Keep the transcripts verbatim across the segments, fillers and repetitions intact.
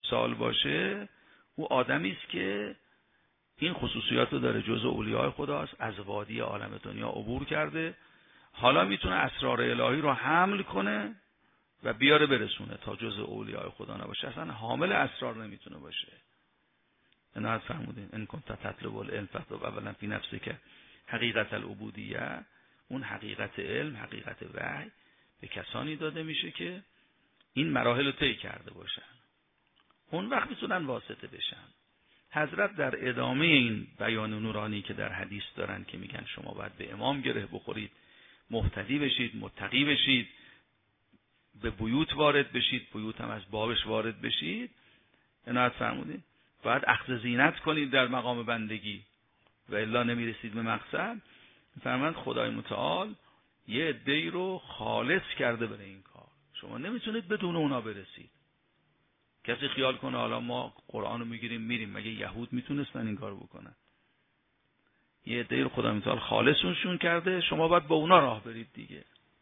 سال باشه، او آدمی است که این خصوصیات رو داره، جزء اولیاء خداست، از وادی عالم دنیا عبور کرده، حالا میتونه اسرار الهی رو حمل کنه و بیاره برسونه تا جزء اولیاء خدا نباشه، اصلا حامل اسرار نمیتونه باشه. اینا فرمودین ان کنت تطلب العلم فاطلب اولا فی نفسک حقیقت العبودیه. اون حقیقت علم، حقیقت وحی به کسانی داده میشه که این مراحل رو طی کرده باشن، اون وقت میتونن واسطه بشن. حضرت در ادامه این بیان نورانی که در حدیث دارن که میگن شما باید به امام گره بخورید، مهتدی بشید، متقی بشید، به بیوت وارد بشید، بیوت هم از بابش وارد بشید، عنایت فرمودید، باید اخذ زینت کنید در مقام بندگی و الا نمیرسید به مقصد. فرماند خدای متعال یه عده‌ای رو خالص کرده برای این کار، شما نمیتونید بدون اونا برسید. کسی خیال کنه حالا ما قرآن رو میگیریم میریم، مگه یهود میتونستن این کار بکنن؟ یه عده‌ای رو خدای متعال خالصشون کرده، شما باید با اونا راه برید دیگه.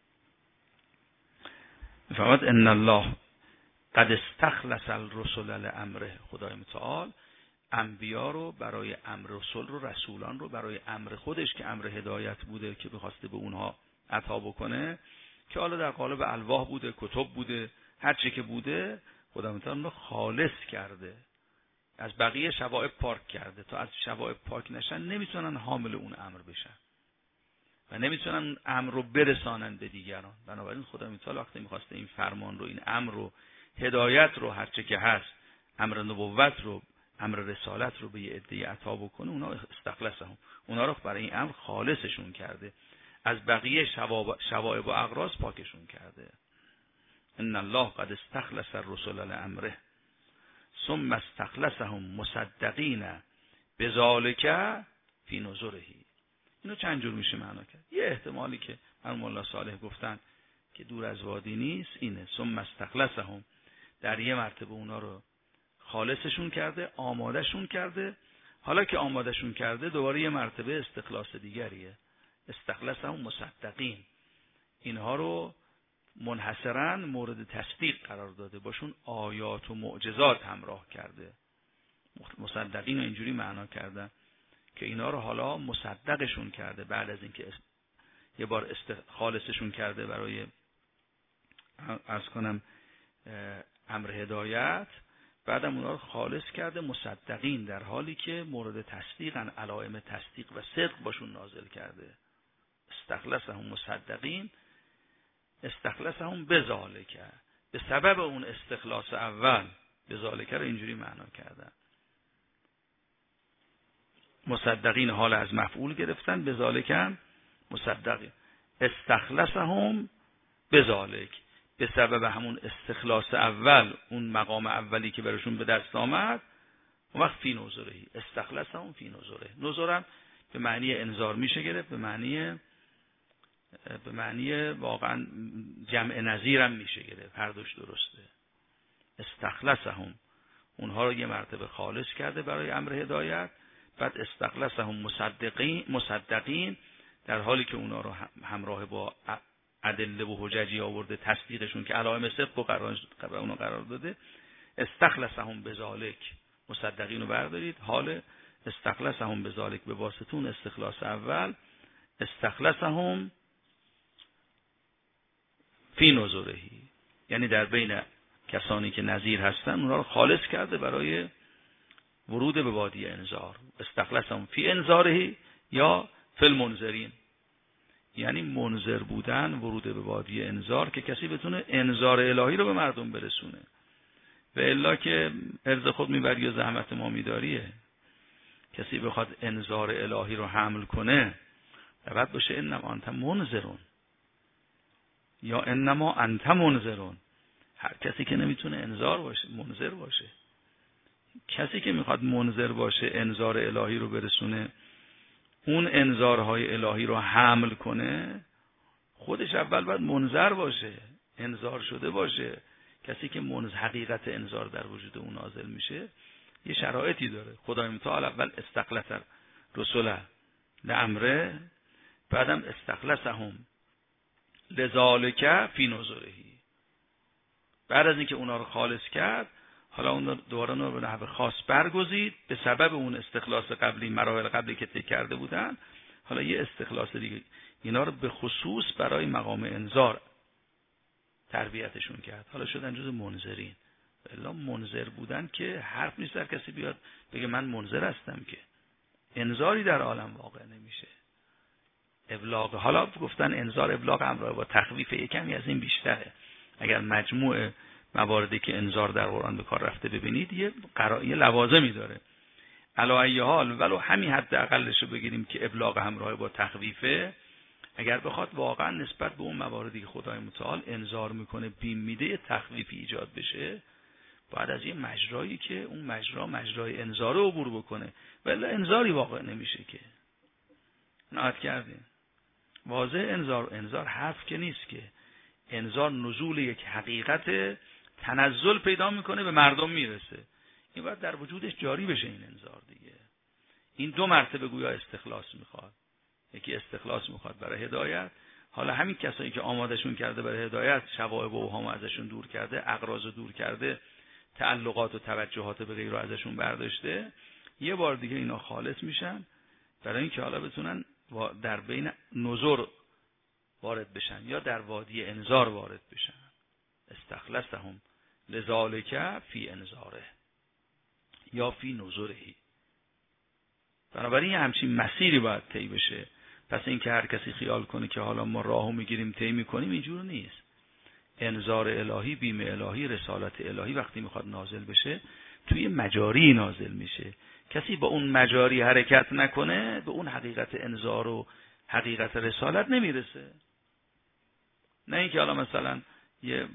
فرماند ان الله قد استخلص الرسل لامره. خدای متعال انبیا رو برای امر، رسول رو، رسولان رو برای امر خودش که امر هدایت بوده که بخواسته به اونها عطا بکنه، که حالا در قالب الواح بوده، کتب بوده، هر چه که بوده، خدای متعال رو خالص کرده، از بقیه شوائب پاک کرده تا از شوائب پاک نشن نمیتونن حامل اون امر بشن و نمیتونن امر رو برسانن به دیگران. بنابراین خدای متعال وقتی میخواسته این فرمان رو، این امر رو، هدایت رو، هر چه که هست، امر نبوت رو، امر رسالت رو به یه عده عطا بکنه، اونا استخلصهم، اونا رو برای این امر خالصشون کرده، از بقیه شوائب و اغراض پاکشون کرده. ان الله قد استخلص الرسل لامره ثم استخلصهم مصدقین بذلک فی نظره. اینو چند جور میشه معنا کرد. یه احتمالی که مرحوم الله صالح گفتن که دور از وادی نیست اینه، ثم استخلصهم، در یه مرتبه اونا رو خالصشون کرده، آمادهشون کرده، حالا که آمادهشون کرده دوباره یه مرتبه استخلاص دیگریه، استخلصهم مصدقین، اینها رو منحصرا مورد تصدیق قرار داده، باشون آیات و معجزات همراه کرده. مصدقین رو اینجوری معنا کردن که اینا رو حالا مصدقشون کرده، بعد از اینکه یه بار است... خالصشون کرده برای عرض کنم امر هدایت، بعدم اونا رو خالص کرده مصدقین، در حالی که مورد تصدیقن، علائم تصدیق و صدق باشون نازل کرده. استخلصهم مصدقین، استخلصهم بذالک، به سبب اون استخلاص اول، بذالک رو اینجوری معنا کردن، مصدقین حال از مفعول گرفتن، بذالک هم مصدقین، استخلصهم بذالک، به سبب همون استخلاص اول، اون مقام اولی که براشون به دست آمد، اون وقت فی نظره، استخلصهم فی نظره. نظرم به معنی انذار میشه گرفت، به معنی به معنی واقعا جمع نظیرم میشه گرفت، هر دوش درسته. استخلصهم، اونها رو یه مرتبه خالص کرده برای امر هدایت، بعد استخلصهم مصدقین، مصدقین در حالی که اونا رو همراه با ادله و حججی آورده، تصدیقشون که علائم صدق و قرار اونا قرار داده. استخلصهم بذالک، مصدقین رو بردارید، حال استخلصهم بذالک به واسطه اون استخلاص اول، استخلصهم فی نظره، یعنی در بین کسانی که نظیر هستن اونا رو خالص کرده برای ورود به وادی انذار. استخلصهم فی انذاره یا فی المنذرین، یعنی منذر بودن، ورود به وادی انذار که کسی بتونه انذار الهی رو به مردم برسونه، و الا که عرض خود میبری و زحمت ما میداریه. کسی بخواد انذار الهی رو حمل کنه باید باشه انما انت منذرون یا انما انت منذرون. هر کسی که نمیتونه انذار باشه، منذر باشه، کسی که میخواد منذر باشه، انذار الهی رو برسونه، اون انذارهای الهی رو حمل کنه، خودش اول باید منذر باشه، انذار شده باشه. کسی که منذ حقیقت انذار در وجود اون نازل میشه یه شرایطی داره. خدای متعال اول استخلص رسوله لامره، بعدم استخلصهم لذالک فی نظره. بعد از اینکه اونا رو خالص کرد، حالا اون دوباره اون رو به نحو خاص برگزید به سبب اون استخلاص قبلی، مراحل قبلی که طی کرده بودن. حالا یه استخلاص دیگه اینا رو به خصوص برای مقام انذار تربیتشون کرد. حالا شدن جز منذرین. الا منذر بودن که حرف نیست در کسی بیاد بگه من منذر هستم، که انذاری در عالم واقع نمیشه. ابلاغ، حالا گفتن انذار ابلاغ همراه با تخویف، یکمی از این بیشتره. اگر مجموع مواردی که انذار در قرآن به کار رفته ببینید یه قرائن لوازمی داره. علی ای حال ولو همین حد اقلش رو بگیریم که ابلاغ همراه با تخویفه، اگر بخواد واقعا نسبت به اون مواردی که خدای متعال انذار میکنه بیم میده تخویفی ایجاد بشه، باید از یه مجرایی که اون مجرا مجرای انذار رو عبور بکنه، ولی انذاری واقع نمیشه که نهاد کردیم. واضح انذار انذار حرف که نیست، که انذار نزول یک حقیقت تنزل پیدا میکنه به مردم میرسه. این باید در وجودش جاری بشه این انذار دیگه. این دو مرتبه گویا استخلاص میخواد. یکی استخلاص میخواد برای هدایت، حالا همین کسایی که آمادشون کرده برای هدایت شوائب و اوهام ازشون دور کرده، اغراض دور کرده، تعلقات و توجهات به غیر رو ازشون برداشته، یه بار دیگه اینا خالص میشن برای اینکه حالا بتونن در بین نذر وارد بشن یا در وادی انذار وارد بشن. استخلصهم لذالک فی انذاره یا فی نذرهی. بنابراین همچین مسیری باید طی بشه. پس این که هر کسی خیال کنه که حالا ما راهو میگیریم طی میکنیم، اینجور نیست. انذار الهی، بیم الهی، رسالت الهی وقتی میخواد نازل بشه توی مجاری نازل میشه. کسی با اون مجاری حرکت نکنه به اون حقیقت انذار و حقیقت رسالت نمیرسه. نه اینکه حالا مثلا یه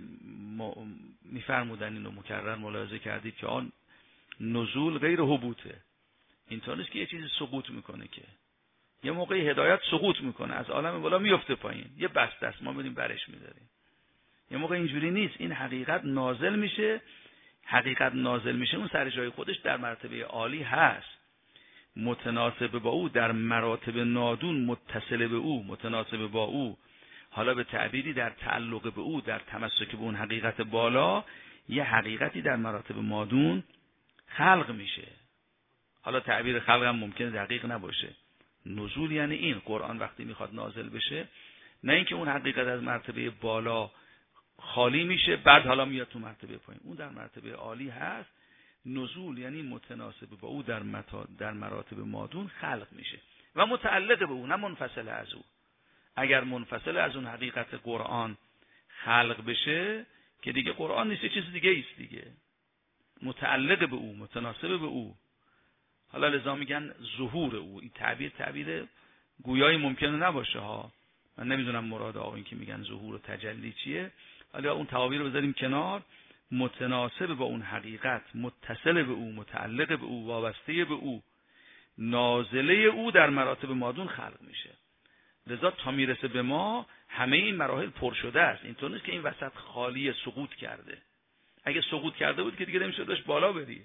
میفرمودن اینو مکرر ملاحظه کردید که آن نزول غیر هبوطه. اینطور نیست که یه چیزی سقوط میکنه، که یه موقعی هدایت سقوط میکنه از عالم بالا میفته پایین، یه بسته است ما میریم برش میداریم. یه موقع اینجوری نیست، این حقیقت نازل میشه. حقیقت نازل میشه اون سر جای خودش در مرتبه عالی هست، متناسب با او، در مراتب نادون متصل به او، متناسب با او، حالا به تعبیری در تعلق به او، در تمسک به اون حقیقت بالا، یه حقیقتی در مراتب مادون خلق میشه. حالا تعبیر خلق هم ممکنه دقیق نباشه. نزول یعنی این قرآن وقتی میخواد نازل بشه، نه اینکه اون حقیقت از مرتبه بالا خالی میشه بعد حالا میاد تو مرتبه پایین، اون در مرتبه عالی هست. نزول یعنی متناسب با او در متا... در مراتب مادون خلق میشه و متعلق به او، نه منفصل از او. اگر منفصل از اون حقیقت قرآن خلق بشه که دیگه قرآن نیست، چیز دیگه ایست دیگه. متعلق به او، متناسب به او. حالا لذا میگن ظهور او. این تعبیر تعبیر گویایی ممکنه نباشه ها. من نمیدونم مراد آقایون که میگن ظهور و تجلی چیه. حالا اون تعابیر رو بذاریم کنار. متناسب با اون حقیقت، متصل به او، متعلق به او، وابسته به او، نازله او در مراتب مادون خلق میشه. لذا تا میرسه به ما همه این مراحل پر شده است. اینطور نیست که این وسط خالی سقوط کرده. اگه سقوط کرده بود که دیگه نمیشه داشت بالا بری.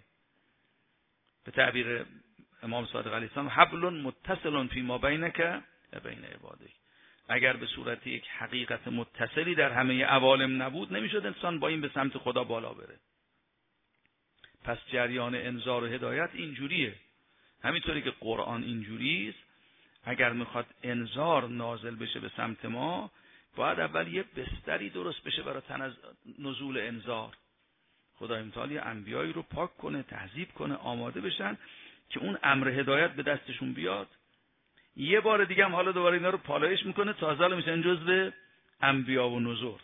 به تعبیر امام صادق علیه السلام حبل متصل فی ما بینک و بین عبادک. اگر به صورت یک حقیقت متصلی در همه عوالم نبود نمیشد انسان با این به سمت خدا بالا بره. پس جریان انذار و هدایت اینجوریه. همینطوری که قرآن اینجوری است، اگر میخواد انذار نازل بشه به سمت ما، باید اول یه بستری درست بشه برای تنز... نزول انذار. خدای متعال انبیایی رو پاک کنه، تهذیب کنه، آماده بشن که اون امر هدایت به دستشون بیاد. یه بار دیگه هم حالا دوباره اینا رو پالایش میکنه، تازه حالا میشن جزو انبیا و نذور.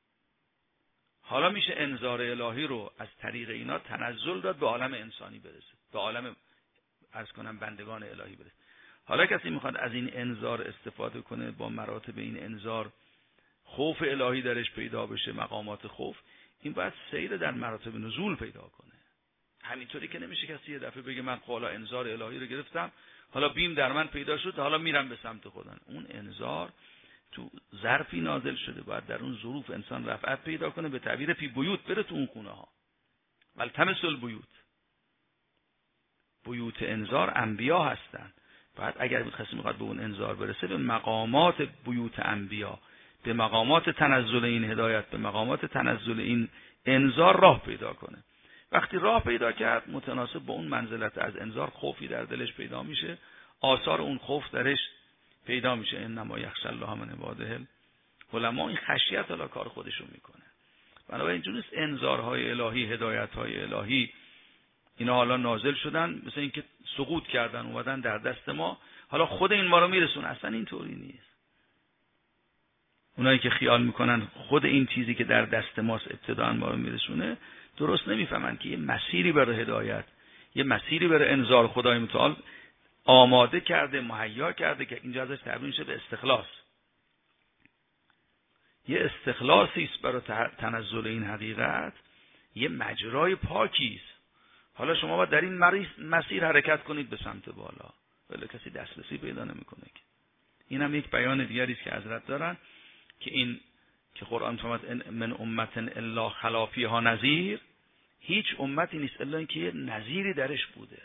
حالا میشه انذار الهی رو از طریق اینا تنزل داد به عالم انسانی برسه، به عالم عرض کنم بندگان الهی برسه. حالا کسی میخواد از این انذار استفاده کنه، با مراتب این انذار خوف الهی درش پیدا بشه، مقامات خوف، این باید سیر در مراتب نزول پیدا کنه. همینطوری که نمیشه کسی یه دفعه بگه من حالا انذار الهی رو گرفتم، حالا بیم در من پیدا شد، حالا میرم به سمت خدا. اون انذار تو ظرفی نازل شده، باید در اون ظروف انسان رفعت پیدا کنه، به تعبیر فی بیوت بره تو اون خونه ها. والتمسوا البیوت. بیوت انذار انبیا هستن. بعد اگر کسی میخواد به اون انذار برسه، به مقامات بیوت انبیا، به مقامات تنزل این هدایت، به مقامات تنزل این انذار راه پیدا کنه. وقتی راه پیدا کرد متناسب با اون منزلت از انذار خوفی در دلش پیدا میشه، آثار اون خوف درش پیدا میشه. انما یخشی الله من عباده العلماء. این خشیت حالا کار خودشون میکنه. بنابراین اینجوری نیست انذارهای الهی، هدایت‌های الهی اینا حالا نازل شدن مثل اینکه سقوط کردن اومدن در دست ما، حالا خود این ما رو میرسونه. اصلا اینطوری نیست. اونایی که خیال میکنن خود این چیزی که در دست ماست ابتداً ما رو میرسونه، درست نمیفهمن که یه مسیری برای هدایت، یه مسیری برای انذار خدای متعال آماده کرده، مهیا کرده که اینجا ازش تعبیر میشه به استخلاص. یه استخلاصی است برای تنزل این حقیقت، یه مجرای پاکی است. حالا شما باید در این مسیر حرکت کنید به سمت بالا، ولی کسی دسترسی پیدا نمیکنه. این هم یک بیان دیگری است که حضرت دارن که این که قرآن فرمود من امت الا خلا فیها نذیر، هیچ امتی نیست الا اینکه یه نذیری درش بوده.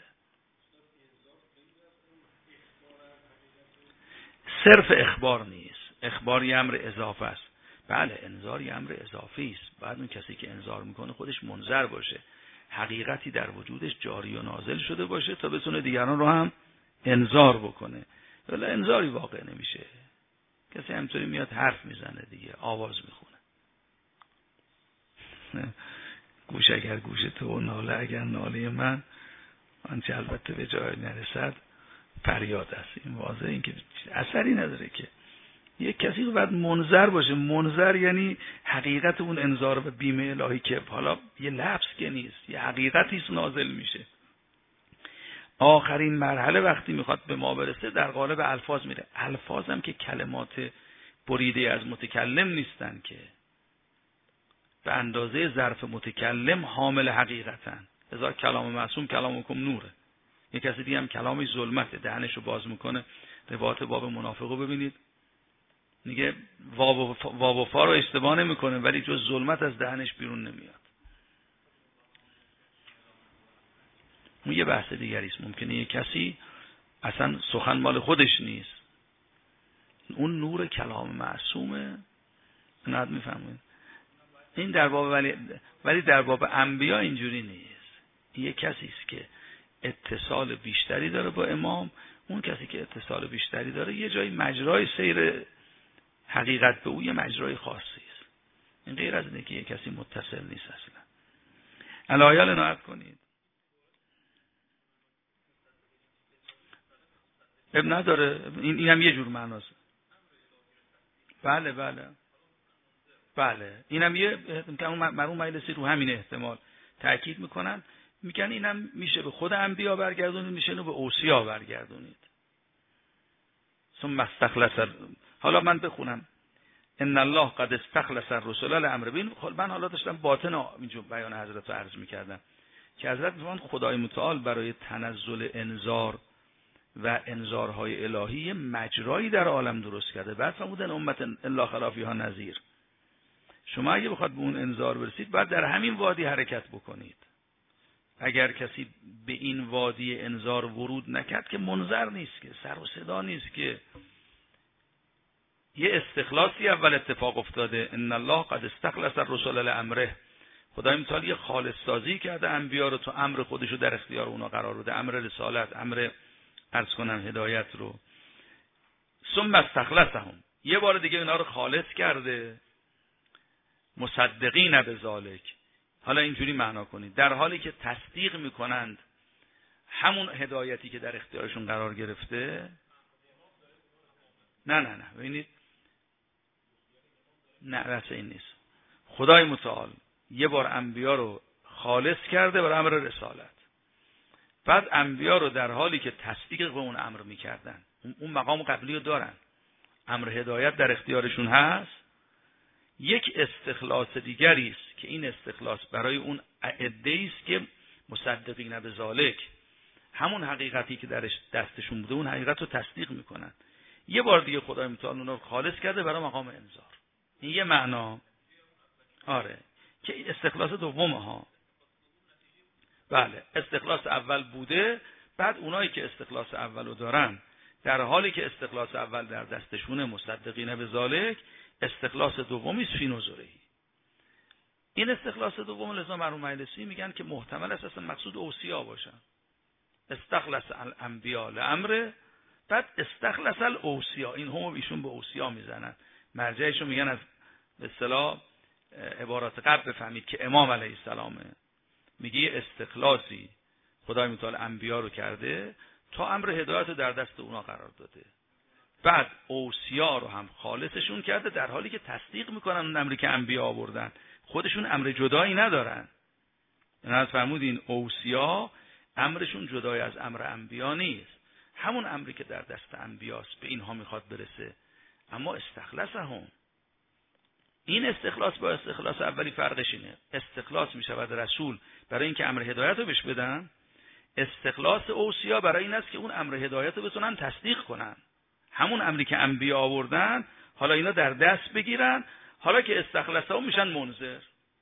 صرف اخبار نیست، اخبار یه امر اضافه است. بله انذار یه امر اضافی است، بعد اون کسی که انذار میکنه خودش منذر باشه، حقیقتی در وجودش جاری و نازل شده باشه تا بتونه دیگران رو هم انذار بکنه. ولی انذاری واقع نمیشه. کسی همطوری میاد حرف میزنه دیگه، آواز میخونه. گوش اگر گوش تو، ناله اگر ناله من، آنچه البته به جای نرسد فریاد است. این واضحه، این که اثری نداره که یک کسی رو باید منذر باشه. منذر یعنی حقیقت اون انذار و بیمه الهی که حالا یه لفظ که نیست، یه حقیقتی است نازل میشه. آخرین مرحله وقتی میخواد به ما برسه در قالب الفاظ میره. الفاظ هم که کلمات بریده از متکلم نیستن که به اندازه ظرف متکلم حامل حقیقتن. لذا کلام معصوم کلامکم نوره. یک کسی دیگه هم کلامی ظلمته، دهنشو باز میکنه. روایت باب منافقو ببینید، میگه واو و فا رو اشتباه نمیکنه ولی جز ظلمت از دهنش بیرون نمیاد. اون یه بحث دیگری است. ممکنه یه کسی اصلا سخن مال خودش نیست، اون نور کلام معصومه، نهاد میفهمید. این در باب ولی ولی در باب انبیا اینجوری نیست. یه کسی است که اتصال بیشتری داره با امام. اون کسی که اتصال بیشتری داره یه جایی مجرای سیر حقیقت به او یه مجرای خاصی است. این غیر از اینه که یه کسی متصل نیست اصلا. علایال عنایت کنید. اب نداره، این اینم یه جور معناست. بله بله بله اینم یه مرحوم مجلسی رو همین احتمال تاکید میکنن، میگن اینم میشه به خود انبیا برگردونید، میشه به اوصیا برگردونید. ثم استخلص. حالا من بخونم ان الله قد استخلص الرسل الامر. ببین من حالا داشتم باطن اینجور بیان حضرت رو عرض میکردم که حضرت میگن خدای متعال برای تنزل انذار و انذارهای الهی مجرایی در عالم درست کرده. بعد فرمودن امت الا خلا فیها نذیر. شما اگه بخواد به اون انذار برسید باید در همین وادی حرکت بکنید. اگر کسی به این وادی انذار ورود نکرد که منذر نیست، که سر و صدا نیست، که یه استخلاصی اول اتفاق افتاده. ان الله قد استخلص الرسل لامره. خدای متعال یه خالص سازی کرده انبیا رو، تو امر خودش رو در اختیار اونا قرار بده، امر رسالت، امر عرض کنم هدایت رو. ثم استخلصهم. یه بار دیگه اینا رو خالص کرده. مصدقین بذالک. حالا اینجوری معنا کنید در حالی که تصدیق میکنند همون هدایتی که در اختیارشون قرار گرفته. نه نه نه ببینید، نه راست این نیست. خدای متعال یه بار انبیا رو خالص کرده برای امر رسالت، بعد انبیا رو در حالی که تصدیق به اون امر میکردن، اون مقام قبلی رو دارن، امر هدایت در اختیارشون هست، یک استخلاص دیگری است که این استخلاص برای اون عده‌ای است که مصدقین بذالک، همون حقیقتی که درش دستشون بوده اون حقیقت رو تصدیق میکنن. یه بار دیگه خدای متعال اون رو خالص کرده برای مقام انذار. این یه معنا. آره که استخلاص دومه ها. بله استخلاص اول بوده، بعد اونایی که استخلاص اولو دارن در حالی که استخلاص اول در دستشونه مصدقین بذالک، استخلاص دومی است فی نظره. این استخلاص دوم لذا مرحوم مجلسی میگن که محتمل است اصلا مقصود اوصیا باشن. استخلص الانبیاء لامر، بعد استخلص الاوصیا، این هم ایشون به اوصیا میزنن. مرجعشون میگن از به اصطلاح عبارات قبل بفهمید که امام علیه السلامه میگه استخلاصی خدای متعال انبیا رو کرده تا امر هدایت رو در دست اونا قرار داده، بعد اوصیا رو هم خالصشون کرده در حالی که تصدیق میکنن اون امری که انبیا آوردن، خودشون امر جدایی ندارن. اینا از فرمودین اوصیا امرشون جدای از امر انبیا نیست، همون امری که در دست انبیاست به اینها میخواد برسه. اما استخلصهم، این استخلاص با استخلاص اولی فرقش اینه. استخلاص میشود رسول برای اینکه امر هدایت رو بهش بدن، استخلاص اوصیا برای این است که اون امر هدایت رو بتونن تصدیق کنن، همون امری که انبیا آوردن حالا اینا در دست بگیرن، حالا که استخلصهم میشن منذر.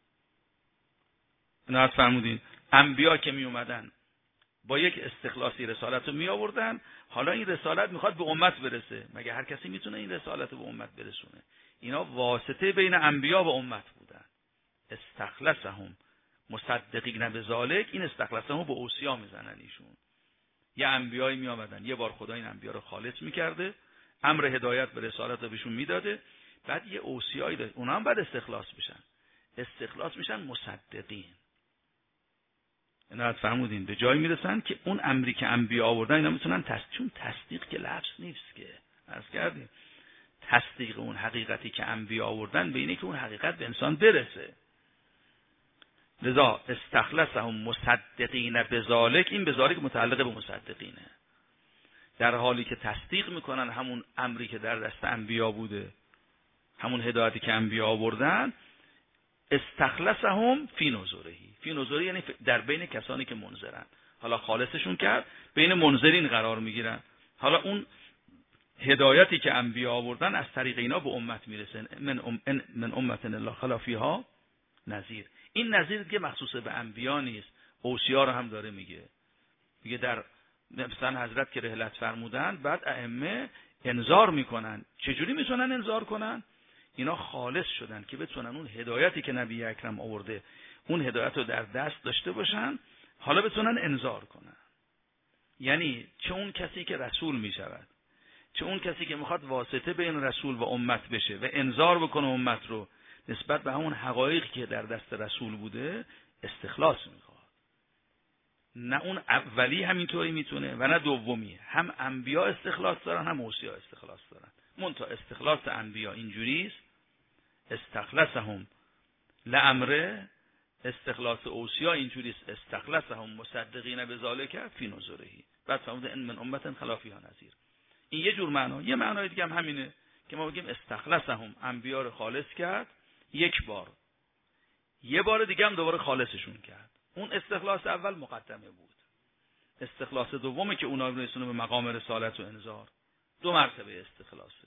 اینا از فرمودین انبیا که می اومدن با یک استخلاصی رسالت رو می آوردن، حالا این رسالت میخواد به امت برسه، مگه هر کسی میتونه این رسالت رو به امت برسونه؟ اینا واسطه بین انبیا و امت بودن. استخلصهم مصدقین بذالک، این استخلصهم به اوصیا میزنن ایشون. یه انبیایی می آمدن، یه بار خدا این انبیا رو خالص میکرده، امر هدایت به رسالت رو بهشون میداده، بعد یه اوصیایی داد، اونا هم بعد استخلاص بشن، استخلاص میشن مصدقین. اینا از فرمودین به جایی میرسن که اون امری که انبیا آوردن اینا میتونن تصدیق، چون تصدیق که لفظ نیست که عرض کردیم، تصدیق اون حقیقتی که انبیا آوردن به اینه که اون حقیقت به انسان برسه. لذا استخلصهم مصدقین بذالک، این بذالک متعلق به مصدقینه، در حالی که تصدیق میکنن همون امری که در دست انبیا بوده، همون هدایتی که انبیا آوردن. استخلصهم فی نظرهی، فی نظرهی یعنی در بین کسانی که منذرن، حالا خالصشون کرد بین منذرین قرار میگیرن، حالا اون هدایتی که انبیا آوردن از طریق اینا به امت میرسه. من ام من امت الا خلا فیها نذیر، این نذیر دیگه مخصوص به انبیا نیست، اوصیا رو هم داره میگه. میگه در مثلا حضرت که رحلت فرمودن، بعد ائمه انذار میکنن. چجوری میتونن انذار کنن؟ اینا خالص شدن که بتونن اون هدایتی که نبی اکرم آورده، اون هدایت رو در دست داشته باشن، حالا بتونن انذار کنن. یعنی چه اون کسی که رسول میشود، چه اون کسی که میخواد واسطه بین رسول و امت بشه و انذار بکنه امت رو نسبت به همون حقایقی که در دست رسول بوده، استخلاص میخواد. نه اون اولی همینطوری میتونه و نه دومی. هم انبیا استخلاص دارن، هم اوصیا استخلاص دارن. منتها استخلاص انبیا اینجوریست، استخلصهم لامره، استخلاص اوصیا اینجوریست، استخلصهم مصدقین بذالک فی نظرهی. بعد فرموده ان من امت خلا فیها نذیر. این یه جور معنا. یه معنای دیگه هم همینه که ما بگیم استخلصهم، انبیا رو خالص کرد یک بار، یه بار دیگه هم دوباره خالصشون کرد. اون استخلاص اول مقدمه بود، استخلاص دومه که اونا رو رسونه به مقام رسالت و انذار. دو مرتبه استخلاصه.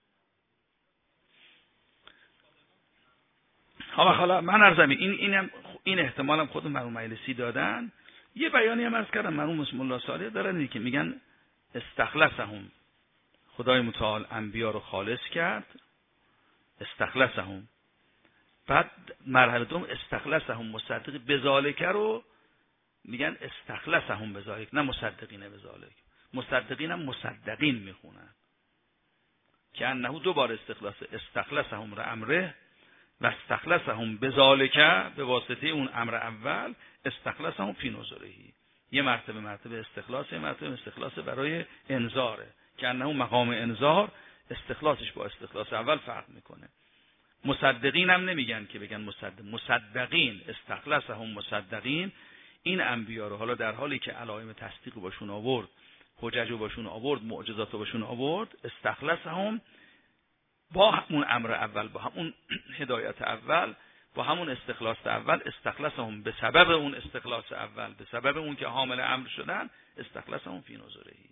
حالا حالا من عرضم این اینم این احتمالم خود مرحوم مجلسی دادن. یه بیانی هم عرض کردم مرحوم بسم الله صالح دارن که میگن استخلصهم، خدای متعال انبیا رو خالص کرد، استخلصهم. بعد مرحله دوم استخلصهم مصدق بذالک رو میگن استخلصهم بذالک، نه مصدقین بذالک. مصدقین هم مصدقین میخونن که انه دو بار استخلاص، استخلصهم را امره و استخلصهم بذالک، به واسطه اون امر اول استخلصهم فی نظرهی. یه مرتبه مرتبه استخلاص، یه مرتبه استخلاص برای انذاره که انه مقام انذار استخلاصش با استخلاص اول فرق میکنه. مصدقین هم نمیگن که بگن مصدق، مصدقین، استخلصهم مصدقین. این انبیا رو حالا در حالی که علائم تصدیق باشون آورد، حجج باشون آورد، معجزات باشون آورد، استخلصهم با همون امر اول، با همون هدایت اول، با همون استخلاص اول، استخلصهم به سبب اون استخلاص اول، به سبب اون که حامل امر شدن، استخلصهم فی نظرهی.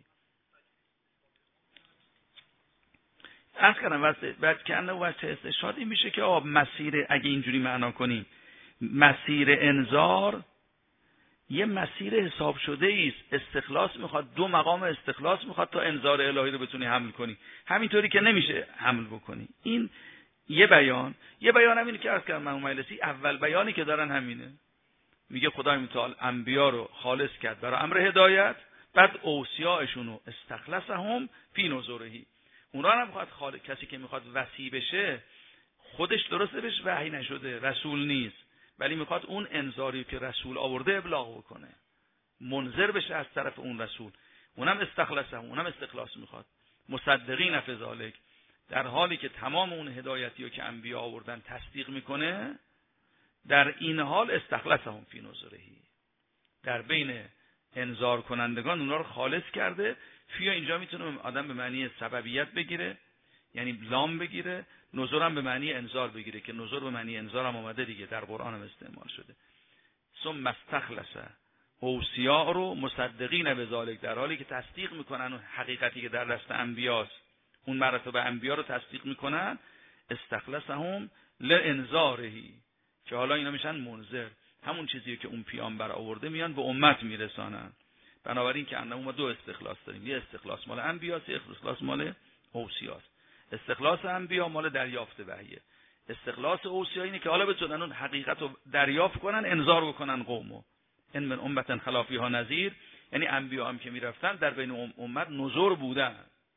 از کردم واسه بعد که انه واسه استشهادی میشه که آب مسیر، اگه اینجوری معنا کنیم، مسیر انذار یه مسیر حساب شده است. استخلاص میخواد، دو مقام استخلاص میخواد تا انذار الهی رو بتونی حمل کنی، همینطوری که نمیشه حمل بکنی. این یه بیان یه بیان هم اینه که عرض کردم مرحوم مجلسی، اول بیانی که دارن همینه، میگه خدای متعال انبیا رو خالص کرد برای امر هدایت، بعد اوصیاءشون رو استخلصهم فی نذورهی. اونا هم میخواد خالص، کسی که میخواد وصی بشه خودش درسته بهش وحی نشده، رسول نیست، ولی میخواد اون انذاری که رسول آورده ابلاغ بکنه، منذر بشه از طرف اون رسول. اونم استخلصهم، اونم استخلاص میخواد. مصدقین فی ذلک، در حالی که تمام اون هدایتی رو که انبیا آوردن تصدیق میکنه، در این حال استخلصهم فی نذورهی، در بین انذار کنندگان اونا رو خالص کرده. فی اینجا میتونه آدم به معنی سببیت بگیره، یعنی لام بگیره، نذور هم به معنی انذار بگیره که نذور به معنی انذار هم اومده دیگه، در قرآن هم استعمال شده. ثم استخلص اوصیاء رو مصدقین به ذالک، در حالی که تصدیق میکنن اون حقیقتی که در دست انبیاست، اون مراتب انبیا رو تصدیق میکنن. استخلصهم لانذارهی، که حالا اینا میشن منذر، همون چیزی که اون پیامبر آورده میان به امت میرسانن. بنابراین که انما ما دو استخلاص داریم، یه استخلاص مال انبیاست، یه استخلاص مال اوصیاست. استخلاص انبیا مال دریافت وحیه، استخلاص اوصیا اینه که حالا بتونن اون حقیقت رو دریافت کنن، انذار بکنن قومو. ان من امه خلا فیها نذیر، یعنی انبیا هم که میرفتن در بین امت نذور بودن.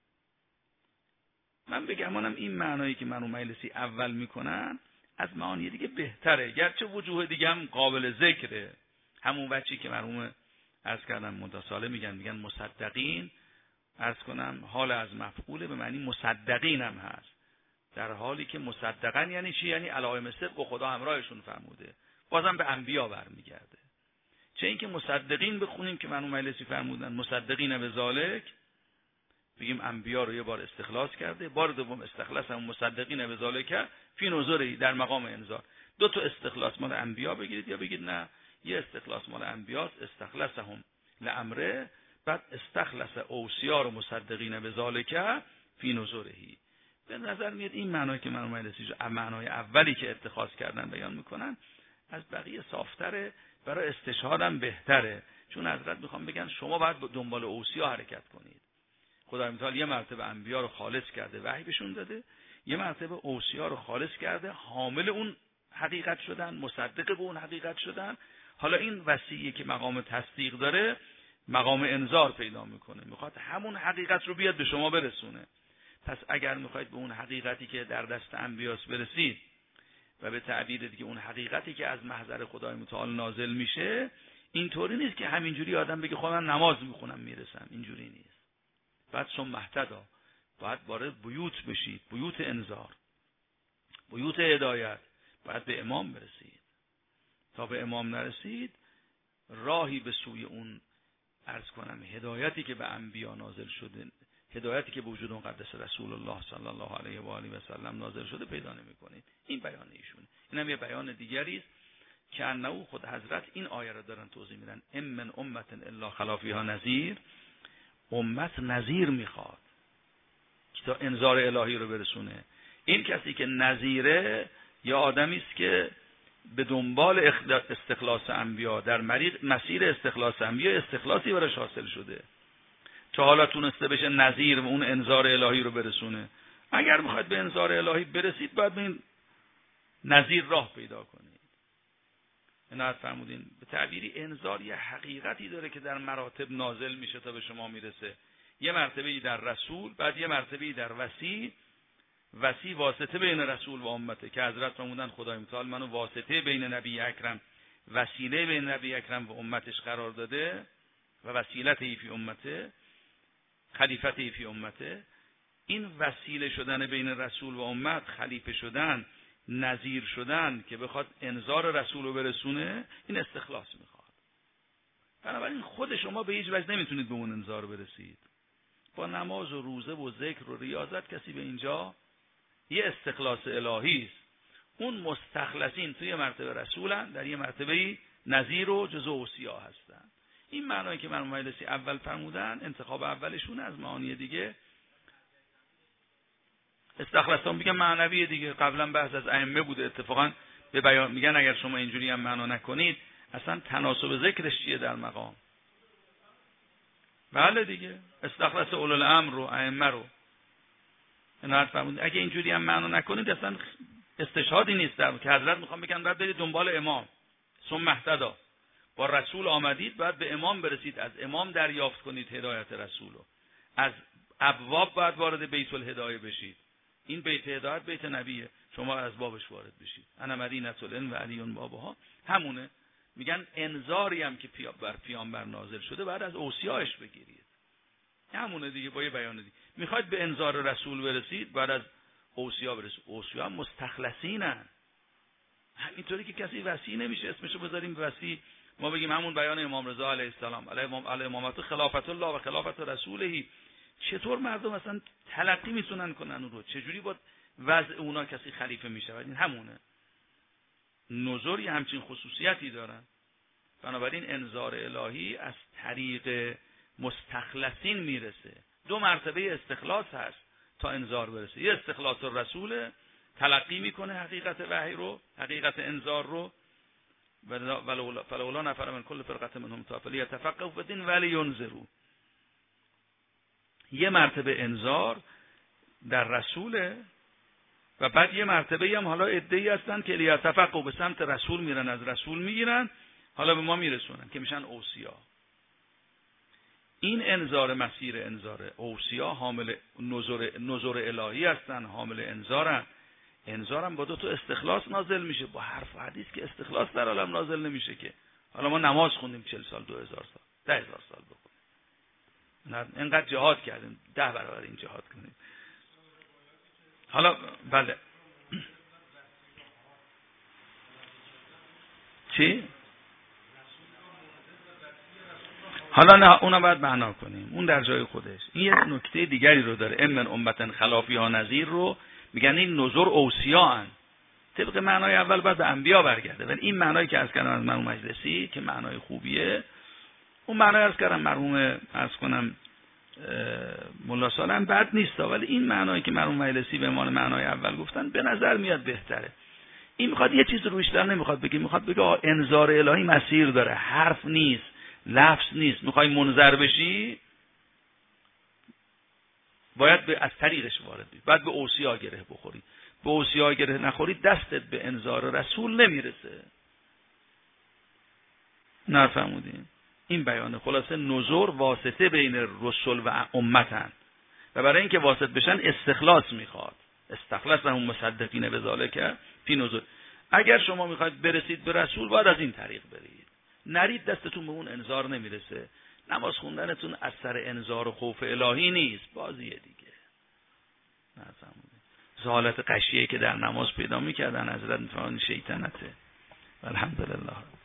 من بگم منم این معنایی که مرحوم مجلسی اول میکنن از معانی دیگه بهتره، گرچه وجوه دیگه هم قابل ذکره. همون بچی که مرحوم عرض کردم متصاله میگن میگن مصدقین، عرض کنم حال از مفعول به معنی مصدقین هم هست، در حالی که مصدقن یعنی چی؟ یعنی علائم صدق و خدا همراهشون فرموده، بازم به انبیا برمیگرده. چه اینکه مصدقین بخونیم که مرحوم مجلسی فرمودن مصدقین به ذالک، بگیم انبیا رو یه بار استخلاص کرده، بار دوم استخلاص هم مصدقین به ذالک فی نذوری، در مقام انذار. دو تا استخلاص مال انبیا بگیرید، یا بگید نه یه استخلاص مال انبیاست، استخلصهم لامره، بعد استخلص اوصیا رو مصدقین به ذالک فی نذورهی. به نظر میاد این معنایی که مرحوم مجلسی معنای اولی که اتخاذ کردن بیان میکنن از بقیه صافتره، برای استشهاد هم بهتره. چون حضرت میخوام بگن شما باید دنبال اوصیا حرکت کنید. خدای متعال یه مرتبه انبیا رو خالص کرده، وحی بهشون داده، یه مرتبه اوصیا رو خالص کرده، حامل اون حقیقت شدن، مصدق به اون حقیقت شدن. حالا این وصیه که مقام تصدیق داره مقام انذار پیدا میکنه، میخواد همون حقیقت رو بیاد به شما برسونه. پس اگر میخواید به اون حقیقتی که در دست انبیاست برسید و به تعبیر دیگه اون حقیقتی که از محضر خدای متعال نازل میشه، اینطوری نیست که همینجوری آدم بگه خب من نماز میخونم میرسم، اینجوری نیست. بعد ثم اهتدی، باید وارد بیوت بشید، بیوت انذار، بیوت هدایت، باید به امام برسید. تا به امام نرسید راهی به سوی اون عرض کنم هدایتی که به انبیا نازل شده، هدایتی که به وجود اون قدس رسول الله صلی الله علیه و آله و سلم نازل شده پیدا نمی‌کنید. این بیان ایشونه. اینم یه بیان دیگری است که انه خود حضرت این آیه را دارن توضیح میدن، ام من امه الا خلا فیها نذیر. امت نذیر میخواد که تا انذار الهی رو برسونه. این کسی که نذیره یا آدمی است که به دنبال استخلاص انبیا، در مسیر استخلاص انبیا استخلاصی براش حاصل شده، تا حالا تونسته بشه نذیر و اون انذار الهی رو برسونه. اگر میخواید به انذار الهی برسید باید به این نذیر راه پیدا کنید. اینا فرمودین به تعبیری انذار یه حقیقتی داره که در مراتب نازل میشه تا به شما میرسه. یه مرتبه‌ای در رسول، بعد یه مرتبه‌ای در وصی. وصی واسطه بین رسول و امته که حضرت فرمودن خدای متعال منو واسطه بین نبی اکرم، وسیله بین نبی اکرم و امتش قرار داده و وسیلته فی امته، خلیفته فی امته. این وسیله شدن بین رسول و امت، خلیفه شدن، نذیر شدن که بخواد انذار رسول رو برسونه، این استخلاص میخواد. بنابراین خود شما به هیچ وجه نمیتونید به اون انذار برسید. با نماز و روزه و ذکر و ریاضت کسی به اینجا یه استخلاص الهی است. اون مستخلصین توی مرتبه رسولن، در یه مرتبه نذیر و جزء اوصیا هستن. این معنایی که مرحوم مجلسی اول فرمودن، انتخاب اولشون از معانی دیگه استخلاصون میگن معنوی دیگه. قبلا بحث از ائمه بوده، اتفاقا به بیان میگن اگر شما اینجوری هم معنا نکنید اصلا تناسب ذکرش چیه در مقام. بله دیگه، استخلاص اولو الامر رو، ائمه رو. عنایت فرمودید. اگه اینجوری هم معنا نکنید اصلا استشهادی نیست در که حضرت میخوام بگن بعد برید دنبال امام. ثم اهتدی، با رسول آمدید بعد به امام برسید، از امام دریافت کنید هدایت رسول رو. از ابواب بعد وارد بیت الهدایه بشید. این بیت هدایت بیت نبیه، شما از بابش وارد بشید. انا مدینة العلم و علی بابها. همونه. میگن انذاری هم که بر پیامبر نازل شده بعد از اوصیاش بگیرید. همونه دیگه، با یه بیان دیگه. میخواید به انذار رسول برسید بعد از اوصیا برسید. اوصیا مستخلصینن. همینطوری که کسی وصی نمیشه اسمشو بذاریم وصی، ما بگیم همون بیان امام رضا علیه السلام علیه امام علیه امامت خلافت الله و خلافت رسوله. چطور مردم اصلا تلقی میتونن کنن اون رو؟ چجوری با وضع اونا کسی خلیفه میشه؟ این همونه. نظری همچین خصوصیتی دارن. بنابراین انذار الهی از طریق مستخلصین میرسه. دو مرتبه استخلاص هست تا انذار برسه. یه استخلاص الرسول، تلقی میکنه حقیقت وحی رو، حقیقت انذار رو. فلولا نفر من کل فرقه منهم طائفه لیتفقهوا فی الدین ولینذروا. یه مرتبه انذار در رسوله و بعد یه مرتبه هم حالا عده‌ای هستن که لیتفقهوا به سمت رسول میرن، از رسول میگیرن، حالا به ما میرسونن که میشن اوصیا. این انذار مسیر انذار اوصیا حامل نظر نظر الهی هستن، حامل انذارن. انذارم با دو تا استخلاص نازل میشه، با حرف و حدیث که استخلاص در عالم نازل نمیشه که. حالا ما نماز خوندیم چهل سال، دو هزار سال، ده هزار سال بکنیم. نه اینقدر جهاد کردیم، ده برابر این جهاد کنیم. حالا بله چی؟ حالا نه اونو باید معنا کنیم، اون در جای خودش. این یه نکته دیگری رو داره. امن امتن خلافی ها نظیر رو میگن این نظر اوصیا ان. طبق معنای اول باید به انبیا برگرده، ولی این معنایی که عرض کردم از مرحوم مجلسی که معنای خوبیه، اون معنای عرض کردم مرحوم عرض کنم مولا سالم بد نیست، ولی این معنایی که مرحوم مجلسی به عنوان معنای اول گفتن به نظر میاد بهتره. این میخواد یه چیز رو بیشتر نمیخواد بگه، میخواد بگه انذار الهی مسیر داره، حرف نیست، لفظ نیست. میخوای منذر بشی باید به از طریقش وارد بشی، باید به اوصیا گره بخوری. به اوصیا گره نخوری دستت به انذار رسول نمیرسه. نفهمودین؟ این بیانه خلاصه نظر واسطه بین رسول و امتن و برای اینکه واسط بشن استخلاص میخواد. استخلصهم مصدقین بذالک فی نظر. اگر شما میخواید برسید به رسول باید از این طریق برید، نرید دستتون به اون انذار نمیرسه. نماز خوندنتون از سر انذار و خوف الهی نیست، بازیه دیگه. نفهمودین؟ حالت غشیه که در نماز پیدا میکردن حضرت میفرمایند شیطنته. الحمدلله.